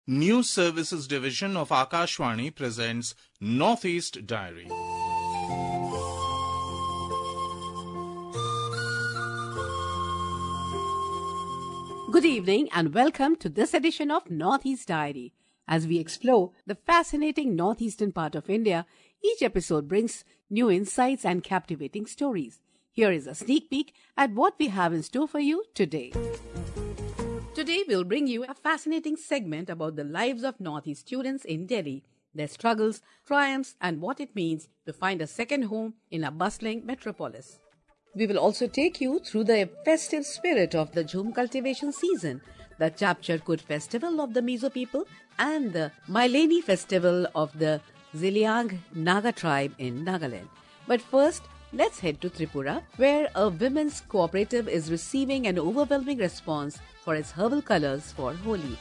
News Services Division of Akashvani presents Northeast Diary. Good evening and welcome to this edition of Northeast Diary. As we explore the fascinating northeastern part of India, each episode brings new insights and captivating stories. Here is a sneak peek at what we have in store for you today. Today we'll bring you a fascinating segment about the lives of Northeast students in Delhi, their struggles, triumphs and what it means to find a second home in a bustling metropolis. We will also take you through the festive spirit of the Jhum cultivation season, the Chapchar festival of the Mizo people and the Maileni festival of the Ziliang Naga tribe in Nagaland. But first, let's head to Tripura, where a women's cooperative is receiving an overwhelming response for its herbal colors for Holi.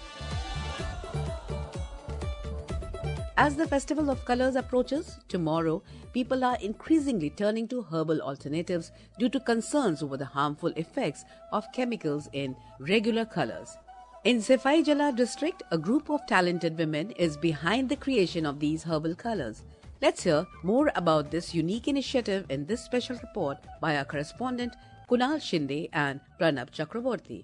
As the Festival of Colors approaches, tomorrow, people are increasingly turning to herbal alternatives due to concerns over the harmful effects of chemicals in regular colors. In Sefai Jala district, a group of talented women is behind the creation of these herbal colors. Let's hear more about this unique initiative in this special report by our correspondent Kunal Shinde and Pranab Chakraborty.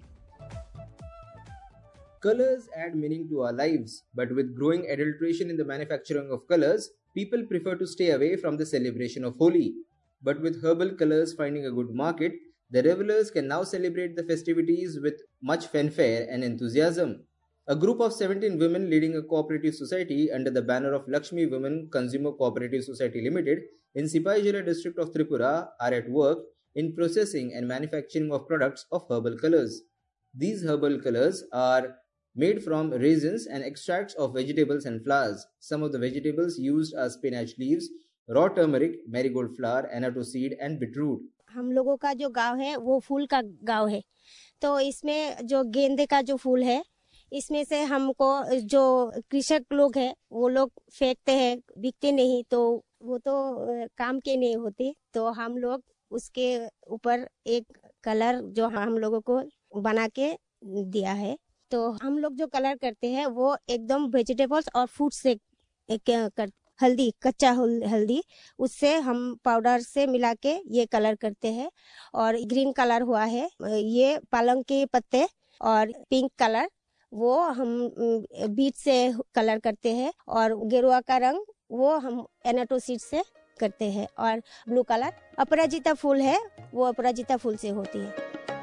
Colors add meaning to our lives, but with growing adulteration in the manufacturing of colors, people prefer to stay away from the celebration of Holi. But with herbal colors finding a good market, the revelers can now celebrate the festivities with much fanfare and enthusiasm. A group of 17 women leading a cooperative society under the banner of Lakshmi Women Consumer Cooperative Society Limited in Sipaijala district of Tripura are at work in processing and manufacturing of products of herbal colors. These herbal colors are made from raisins and extracts of vegetables and flowers. Some of the vegetables used are spinach leaves, raw turmeric, marigold flower, annatto seed and beetroot. हम लोगों का जो गांव है वो फूल का गांव है, तो इसमें जो गेंदे का जो फूल है, इसमें से हमको जो कृषक लोग हैं वो लोग फेंकते हैं, बिकते नहीं, तो वो तो काम के नहीं होते, तो हम लोग उसके ऊपर एक कलर जो हम लोगों को बना के दिया है। तो हम लोग जो कलर करते हैं वो एकदम वेजिटेबल्स और फ्रूट से हल्दी, कच्चा हल्दी, उससे हम पाउडर से मिला के ये कलर करते हैं। और ग्रीन कलर हुआ है ये पालंग के पत्ते, और पिंक कलर वो हम बीट से कलर करते हैं, और गेरुआ का रंग वो हम एनाटो सीड से करते हैं, और ब्लू कलर अपराजिता फूल है वो अपराजिता फूल से होती है।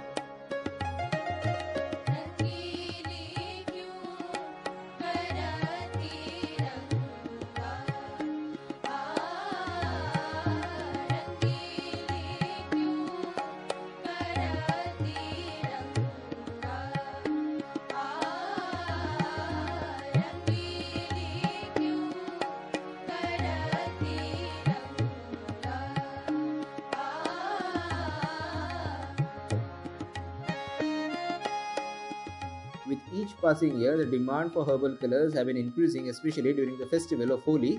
With each passing year, the demand for herbal colors have been increasing, especially during the festival of Holi.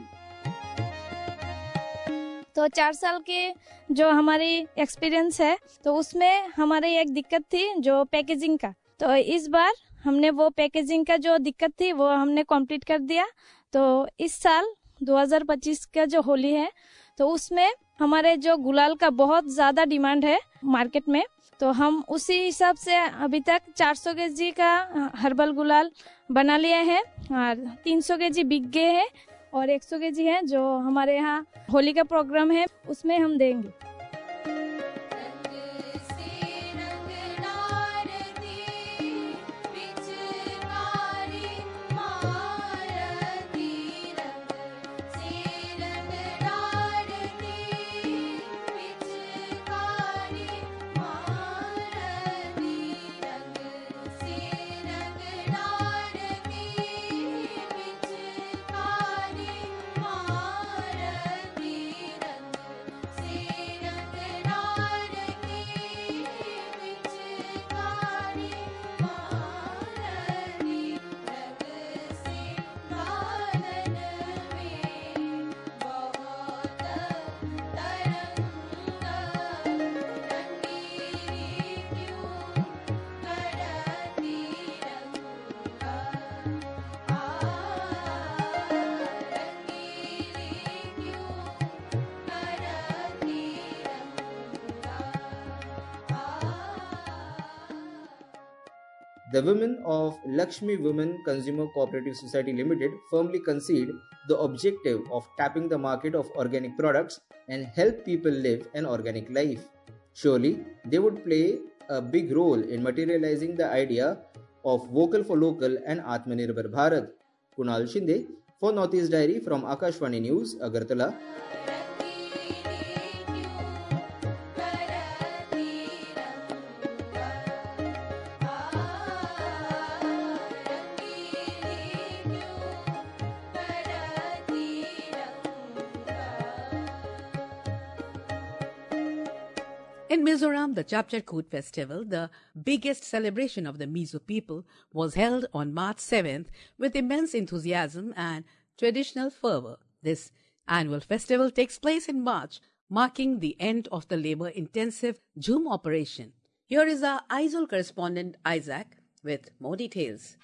तो 4 साल के जो हमारी एक्सपीरियंस है, तो उसमें हमारी एक दिक्कत थी जो पैकेजिंग का, तो इस बार हमने वो पैकेजिंग का जो दिक्कत थी वो हमने कंप्लीट कर दिया। तो इस साल 2025 का जो होली है, तो उसमें हमारे जो गुलाल का बहुत ज्यादा डिमांड है मार्केट में, तो हम उसी हिसाब से अभी तक 400 केजी का हर्बल गुलाल बना लिए हैं, और 300 केजी बिक गए हैं, और 100 केजी है जो हमारे यहाँ होली का प्रोग्राम है उसमें हम देंगे। The women of Lakshmi Women Consumer Cooperative Society Limited firmly concede the objective of tapping the market of organic products and help people live an organic life. Surely, they would play a big role in materializing the idea of Vocal for Local and Atmanirbhar Bharat. Kunal Shinde for Northeast Diary from Akashvani News, Agartala. In Mizoram, the Chapchakut festival, the biggest celebration of the Mizo people, was held on March 7th with immense enthusiasm and traditional fervor. This annual festival takes place in March, marking the end of the labor-intensive Jhum operation. Here is our Aizawl correspondent Isaac with more details.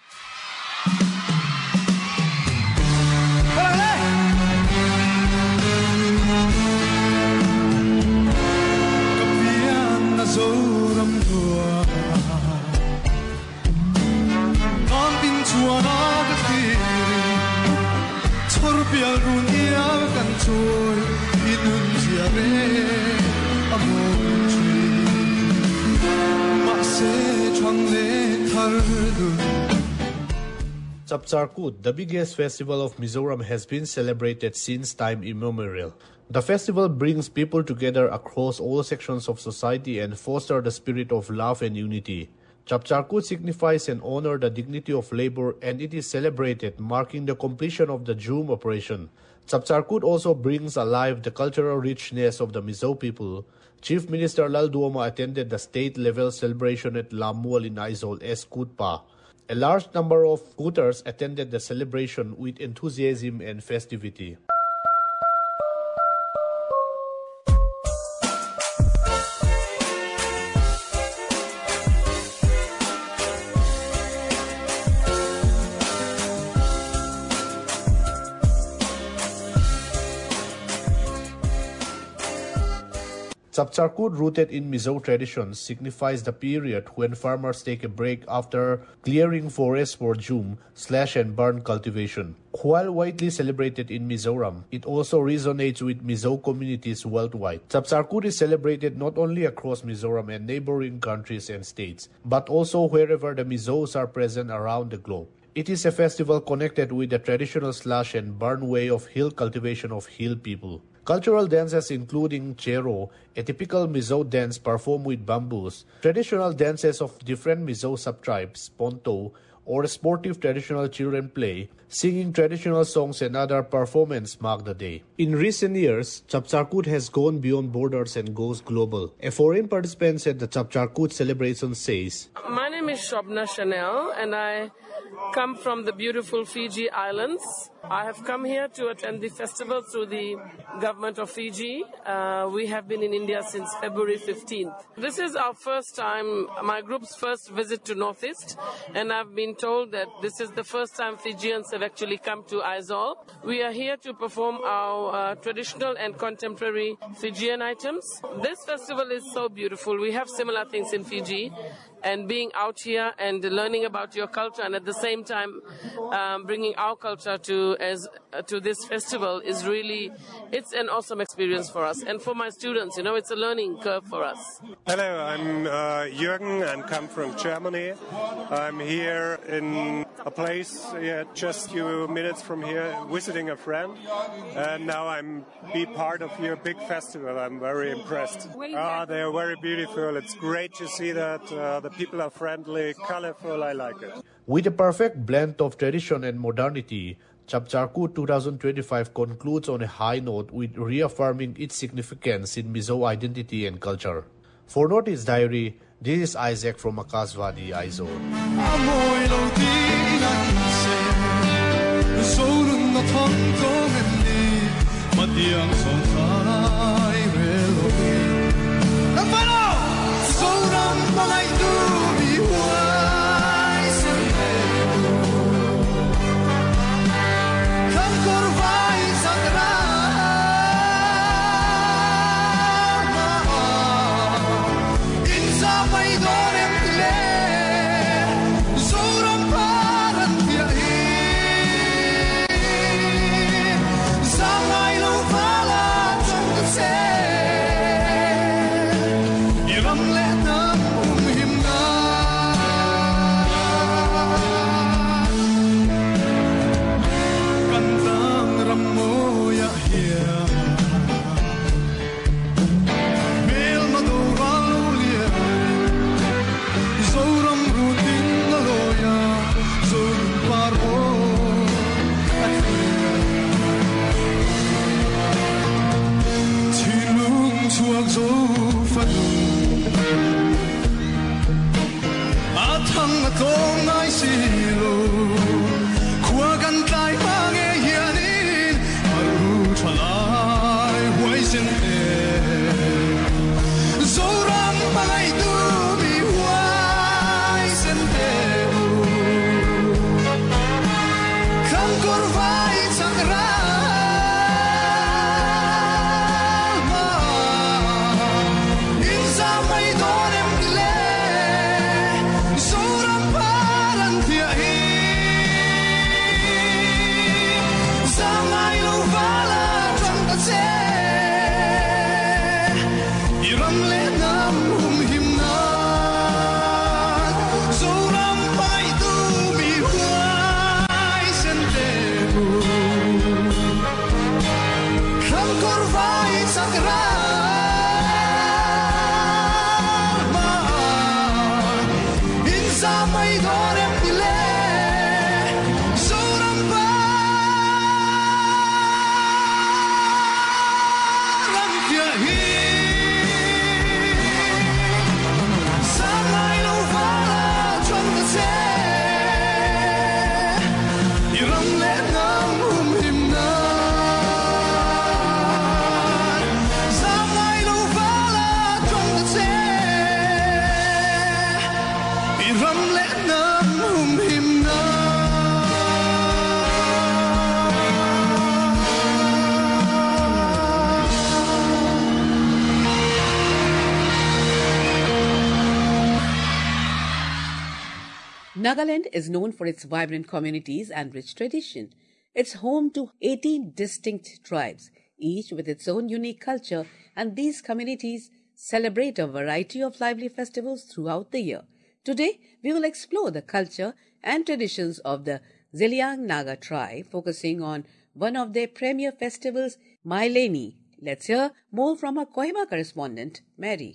Chapchakut, the biggest festival of Mizoram, has been celebrated since time immemorial. The festival brings people together across all sections of society and fosters the spirit of love and unity. Chapchakut signifies and honors the dignity of labor, and it is celebrated marking the completion of the Jhum operation. Chapchakut also brings alive the cultural richness of the Mizo people. Chief Minister Lal Duoma attended the state-level celebration at Lamual in Aizawl as Kutpa. A large number of Kuters attended the celebration with enthusiasm and festivity. Chapchakut, rooted in Mizo traditions, signifies the period when farmers take a break after clearing forests for Jhum, slash and burn cultivation. While widely celebrated in Mizoram, it also resonates with Mizo communities worldwide. Chapchakut is celebrated not only across Mizoram and neighboring countries and states, but also wherever the Mizos are present around the globe. It is a festival connected with the traditional slash and burn way of hill cultivation of hill people. Cultural dances including Chero, a typical Mizo dance performed with bamboos, traditional dances of different Mizo subtribes, Ponto, or sportive traditional children play, singing traditional songs and other performances mark the day. In recent years, Chapchakut has gone beyond borders and goes global. A foreign participant at the Chapchakut celebration says, "My name is Shobna Chanel and I come from the beautiful Fiji Islands. I have come here to attend the festival through the government of Fiji. We have been in India since February 15th. This is our first time, my group's first visit to Northeast, and I've been told that this is the first time Fijians have actually come to Aizawl. We are here to perform our traditional and contemporary Fijian items. This festival is so beautiful. We have similar things in Fiji, and being out here and learning about your culture and at the same time bringing our culture to this festival is really, it's an awesome experience for us. And for my students, you know, it's a learning curve for us." Hello, I'm Jürgen and come from Germany. I'm here in a place just a few minutes from here visiting a friend, and now I'm be part of your big festival. I'm very impressed. They are very beautiful. It's great to see that the people are friendly, colorful. I like it. With a perfect blend of tradition and modernity, Chapchakut 2025 concludes on a high note with reaffirming its significance in Mizo identity and culture. For Northeast Diary, this is Isaac from Akashvani, Aizawl. Nagaland is known for its vibrant communities and rich tradition. It's home to 18 distinct tribes, each with its own unique culture, and these communities celebrate a variety of lively festivals throughout the year. Today, we will explore the culture and traditions of the Ziliang Naga tribe, focusing on one of their premier festivals, Maileni. Let's hear more from our Kohima correspondent, Mary.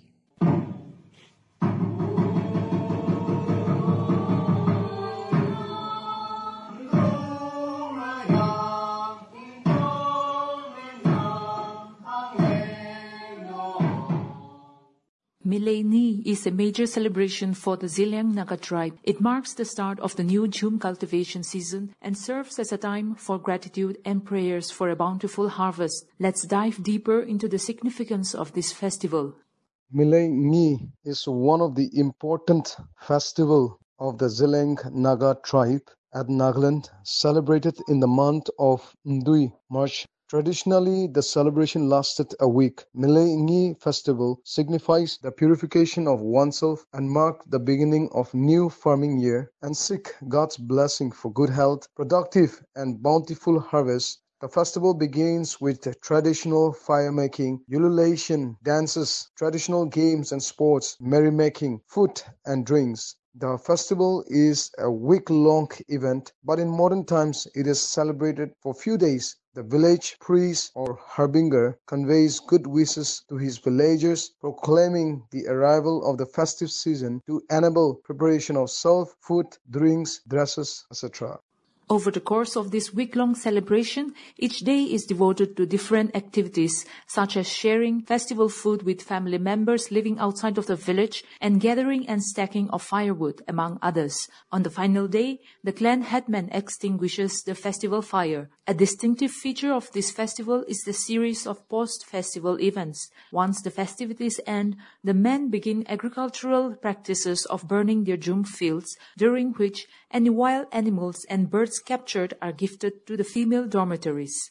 Maileni is a major celebration for the Ziliang Naga tribe. It marks the start of the new Jhum cultivation season and serves as a time for gratitude and prayers for a bountiful harvest. Let's dive deeper into the significance of this festival. Maileni is one of the important festivals of the Ziliang Naga tribe at Nagaland, celebrated in the month of Ndui, March. Traditionally, the celebration lasted a week. Maileni festival signifies the purification of oneself and marked the beginning of new farming year and seek God's blessing for good health, productive and bountiful harvest. The festival begins with traditional fire-making, ululation, dances, traditional games and sports, merrymaking, food and drinks. The festival is a week-long event, but in modern times it is celebrated for a few days. The village priest or harbinger conveys good wishes to his villagers, proclaiming the arrival of the festive season to enable preparation of self, food, drinks, dresses, etc. Over the course of this week-long celebration, each day is devoted to different activities, such as sharing festival food with family members living outside of the village and gathering and stacking of firewood, among others. On the final day, the clan headman extinguishes the festival fire. A distinctive feature of this festival is the series of post-festival events. Once the festivities end, the men begin agricultural practices of burning their Jhum fields, during which any wild animals and birds captured are gifted to the female dormitories.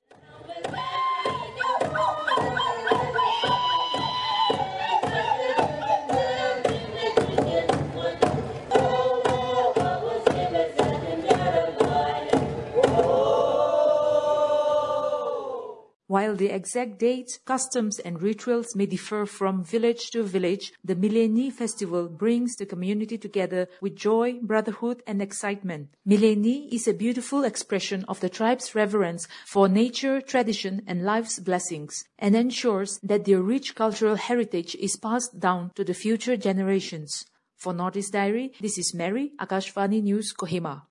While the exact dates, customs and rituals may differ from village to village, the Maileni festival brings the community together with joy, brotherhood and excitement. Maileni is a beautiful expression of the tribe's reverence for nature, tradition and life's blessings, and ensures that their rich cultural heritage is passed down to the future generations. For Northeast Diary, this is Mary, Akashvani News, Kohima.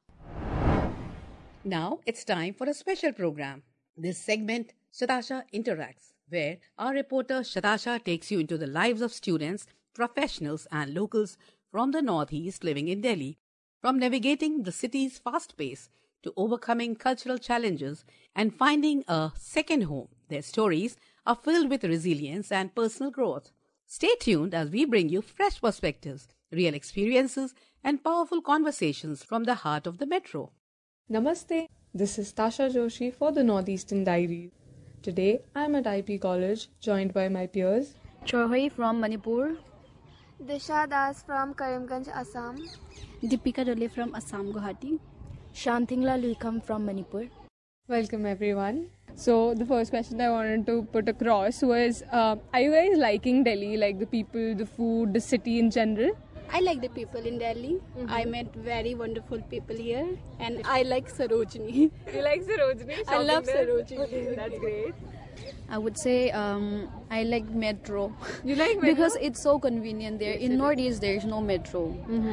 Now it's time for a special program. This segment, Shatasha Interacts, where our reporter Shatasha takes you into the lives of students, professionals and locals from the Northeast living in Delhi. From navigating the city's fast pace to overcoming cultural challenges and finding a second home. Their stories are filled with resilience and personal growth. Stay tuned as we bring you fresh perspectives, real experiences, and powerful conversations from the heart of the metro. Namaste, this is Tasha Joshi for the Northeastern Diaries. Today, I'm at IP College, joined by my peers. Chorhoi from Manipur. Disha Das from Karimganj, Assam. Deepika Dole from Assam, Guwahati. Shantingla Luikam from Manipur. Welcome everyone. So the first question I wanted to put across was, are you guys liking Delhi, like the people, the food, the city in general? I like the people in Delhi. I met very wonderful people here, and I like Sarojini. You like Sarojini? I love Sarojini. That's great. I would say I like metro. You like metro? Because it's so convenient there. In Northeast there is no metro.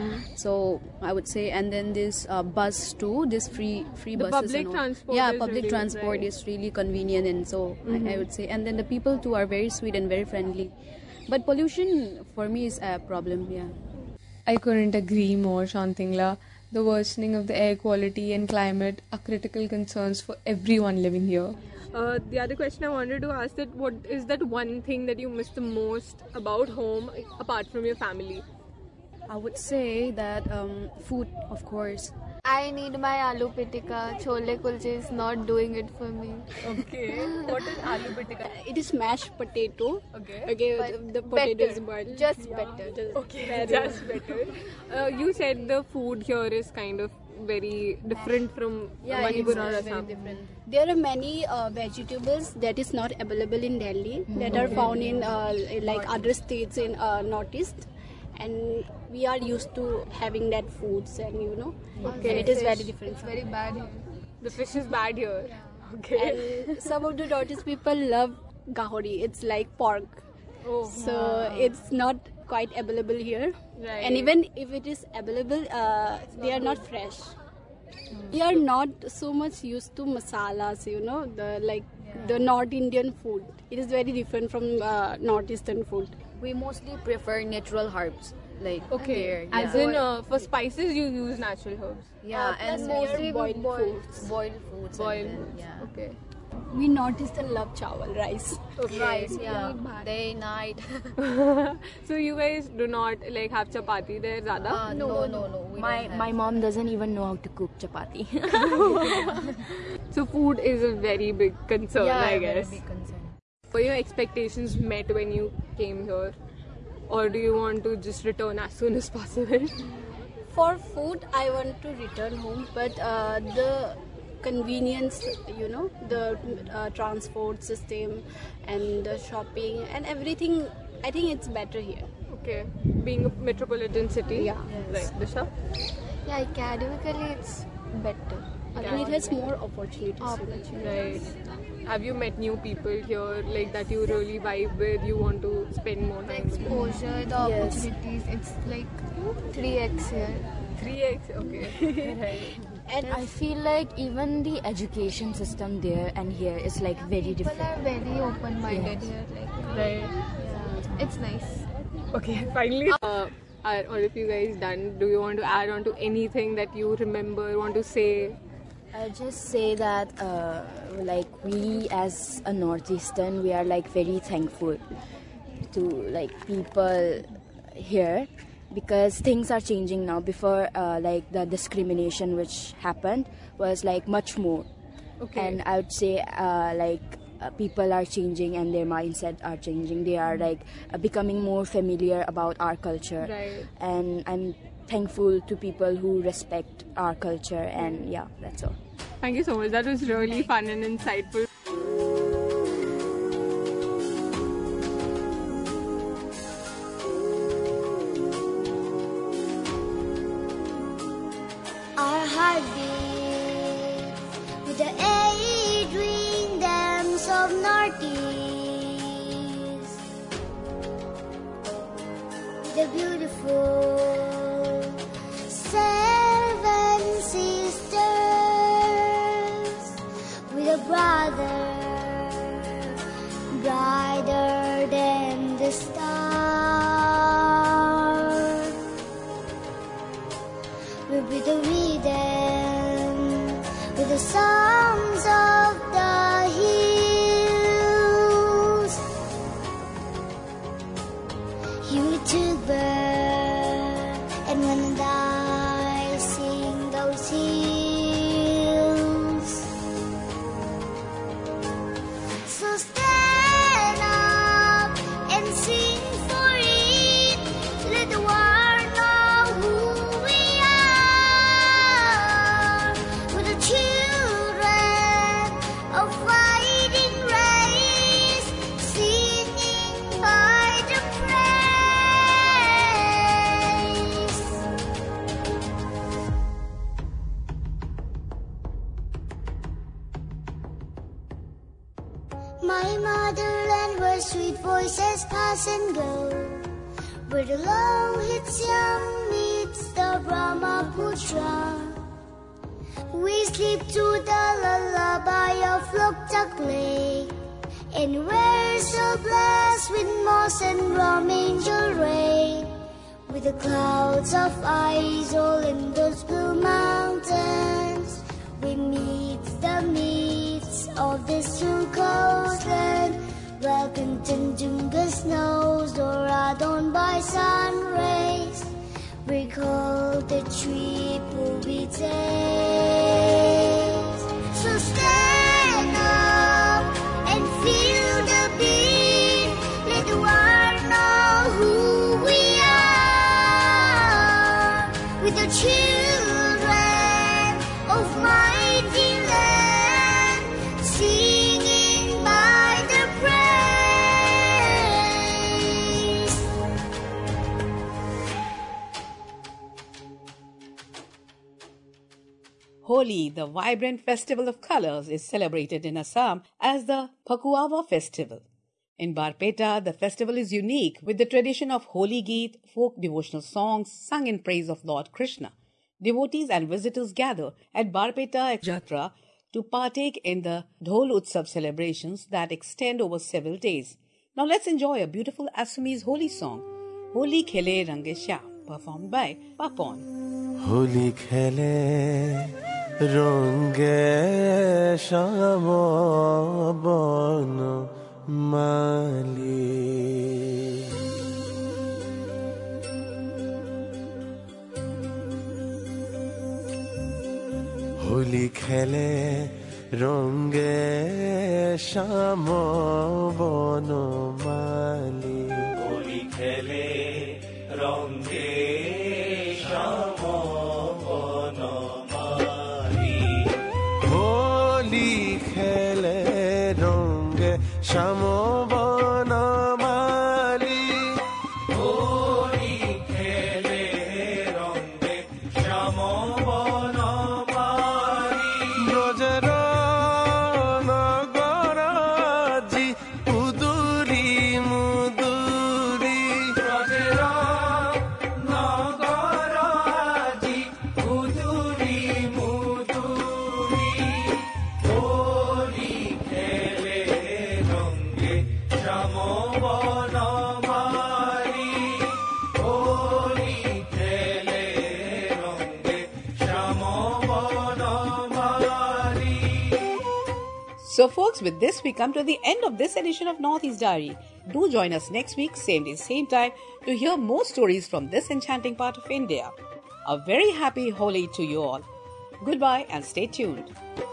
So I would say, and then this bus too, this free buses. Public transport. Yeah, public transport is really convenient, and so I would say, and then the people too are very sweet and very friendly. But pollution for me is a problem. Yeah. I couldn't agree more, Shantingla. The worsening of the air quality and climate are critical concerns for everyone living here. The other question I wanted to ask that what is that one thing that you miss the most about home apart from your family? I would say that food, of course. I need my aloo pitika. Chole kulche is not doing it for me. Okay. What is aloo pitika? It is mashed potato. Okay. But the potato is boiled. Just better. Just better. You said the food here is kind of very different from Manipur or Assam. There are many vegetables that is not available in Delhi that are found in like other states in Northeast, and we are used to having that foods, and and it is very different. It's very bad here. The fish is bad here. Okay. And some of the Northeast people love gahori. It's like pork. So it's not quite available here. Right. And even if it is available, they are not fresh. We are not so much used to masalas, the North Indian food. It is very different from Northeastern food. We mostly prefer natural herbs. As in for spices you use natural herbs. Yeah, and mostly boiled foods. Yeah. Okay. We Northeastern love chawal, rice. Rice, yeah. Day, night. So you guys do not have chapati there, Zada? No. My mom doesn't even know how to cook chapati. So food is a very big concern, I guess. Very big concern. Were your expectations met when you came here? Or do you want to just return as soon as possible? For food, I want to return home, but the convenience, the transport system and the shopping and everything, I think it's better here. Okay. Being a metropolitan city? Yeah. Right. Disha? Yeah, academically it's better. And it has more opportunities. Right. Have you met new people here that you really vibe with, you want to spend more The time with? exposure, the opportunities, it's like 3x here. 3x? Okay. Right. And I feel like even the education system there and here is very different. People are very open-minded here. Right. It's nice. Okay, finally. Are all of you guys done? Do you want to add on to anything that you remember, want to say? I'll just say that we as a Northeastern, we are very thankful to people here, because things are changing now. Before the discrimination which happened was much more. Okay. And I would say people are changing and their mindset are changing. They are becoming more familiar about our culture. Right. And I'm thankful to people who respect our culture, and yeah, that's all. Thank you so much. That was really fun and insightful. Our heartbeat with the A-Dream dams of Northeast, the beautiful Seven Sisters, with a brother brighter than the star, will be the rhythm arms of the hills. You took birth, and when I sing those hills, so stand up and sing for it. Let the world know who we are. We're the children of fighting race, singing by the praise. My motherland where sweet voices pass and go, where the low hits young meets the Brahmaputra. We sleep to the lullaby of Loktak Lake, and we're so blessed with moss and rum angel rain, with the clouds of ice all in those blue mountains. We meet the meets of this true coastland, while Kanchenjunga snows Dora dawned by sun rays. We call the triple we taste. So stand up and feel the beat. Let the world know who we are. With the children of mighty land, singing by the praise. Holi, the vibrant festival of colors, is celebrated in Assam as the Phakuava festival. In Barpeta, the festival is unique with the tradition of Holi Geet, folk devotional songs sung in praise of Lord Krishna. Devotees and visitors gather at Barpeta Jatra to partake in the Dhol Utsav celebrations that extend over several days. Now let's enjoy a beautiful Assamese Holi song, Holi Khele Range Shyam, performed by Papon. Holi Khele Range Shyam Bono Mali. Holi khele range sham bono mali. Holi khele range sham bono mali. Holi khele range sham bono mali. Holi khele range sham bono mali. Nagaraji uduri muduri. Nagaraji uduri muduri. Holi khele range sham bono mali. Holi khele range sham bono mali. So folks, with this we come to the end of this edition of Northeast Diary. Do join us next week, same day, same time, to hear more stories from this enchanting part of India. A very happy Holi to you all. Goodbye and stay tuned.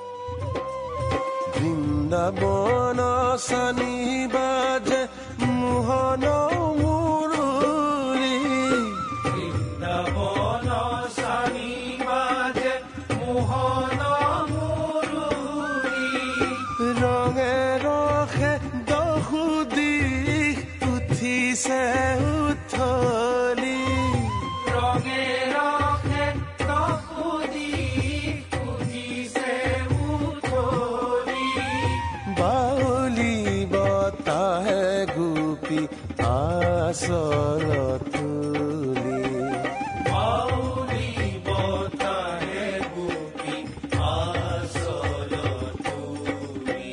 Vrindavana sani baje muhana mururi. Vrindavana sani baje muhana mururi. Range rakhe dahudi uthi se uthali. Range rakhe dahudi uthi se uthali. Bauli bata hai gupi asal thuli. Bauli bata hai gupi asal thuli.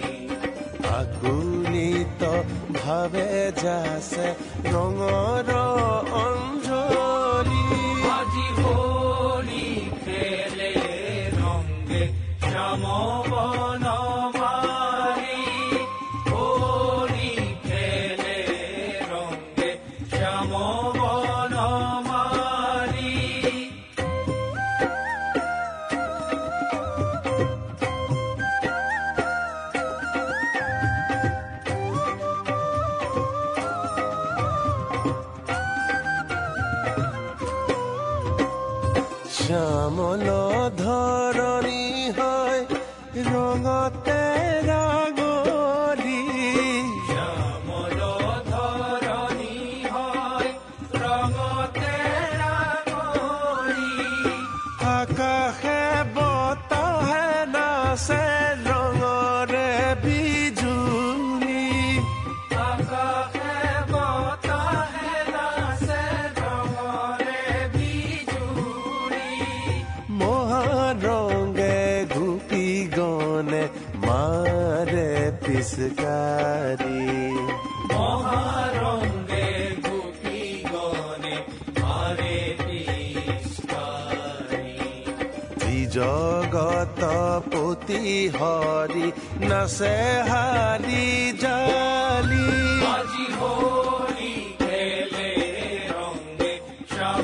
Akulito bhave jase rongara anjali. Aji Holi khele range sham bono ৰঙতে ৰাঙলী শ্যামল ধৰণী হয় ৰঙতে ৰাঙলী আকাশে বতাহে নাচে ৰঙৰে বিজুলী আকাশে বতাহে নাচে ৰঙৰে বিজুলী মহাৰঙে গোপী গনে মাৰে পিচকাৰী মহাৰঙে গোপী গনে মাৰে পিচকাৰী জগত পতি হৰি নাচে হাৰি জালি আজি হৰি খেলে ৰঙে শ্যাম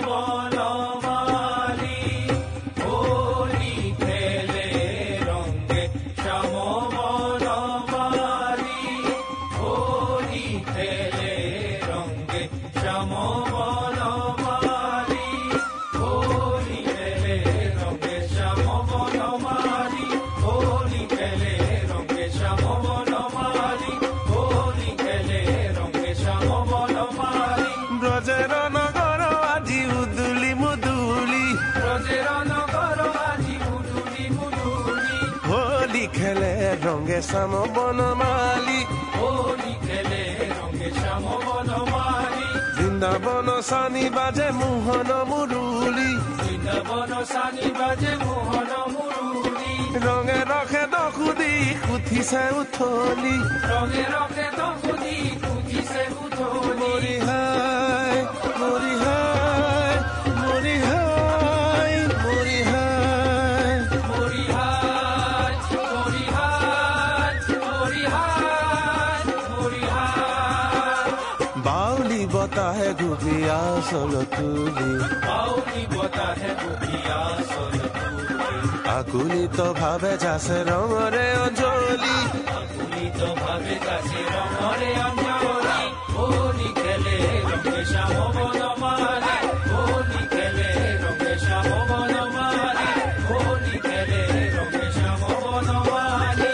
বনমালী হৰি খেলে ৰঙে শ্যাম বনমালী হৰি খেলে ৰঙে শ্যাম বনমালী হৰি খেলে ৰঙে শ্যাম বনমালী হৰি খেলে ৰঙে শ্যাম বনমালী হৰি খেলে ৰঙে শ্যাম বনমালী ব্ৰজেৰ নগৰ আজি উদুলি মুদুলি ব্ৰজেৰ নগৰ আজি উদুলি মুদুলি হোলি খেলে ৰঙে শ্যাম বনমালী হোলি খেলে ৰঙে শ্যাম বনমালী বৃন্দাবন সানি বাজে মোহন মুৰুলি বৃন্দাবন সানি বাজে মোহন মুৰুলি ৰঙে ৰখে দখুদি উঠিছে উঠলি ৰঙে ৰখে দখুদি উঠিছে উঠলি মৰি হাই মৰি হাই মৰি হাই মৰি হাই মৰি হাই মৰি হাই মৰি হাই মৰি হাই বাউলি বতাহে গুবিয়া চল তুলি বাউলি বতাহে গুবিয়া চল তুলি আকুলিত ভাবে যাছে ৰঙৰে অঞ্জলি আকুলিত ভাবে যাছে ৰঙৰে অঞ্জলি হোলি খেলে ৰঙে শ্যাম বনমালী হোলি খেলে ৰঙে শ্যাম বনমালী হোলি খেলে ৰঙে শ্যাম বনমালী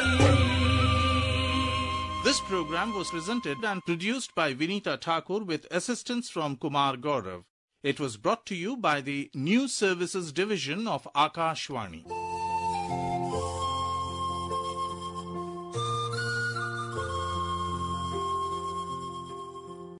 This program was presented and produced by Vinita Thakur with assistance from Kumar Gaurav. It was brought to you by the News Services Division of Akashvani.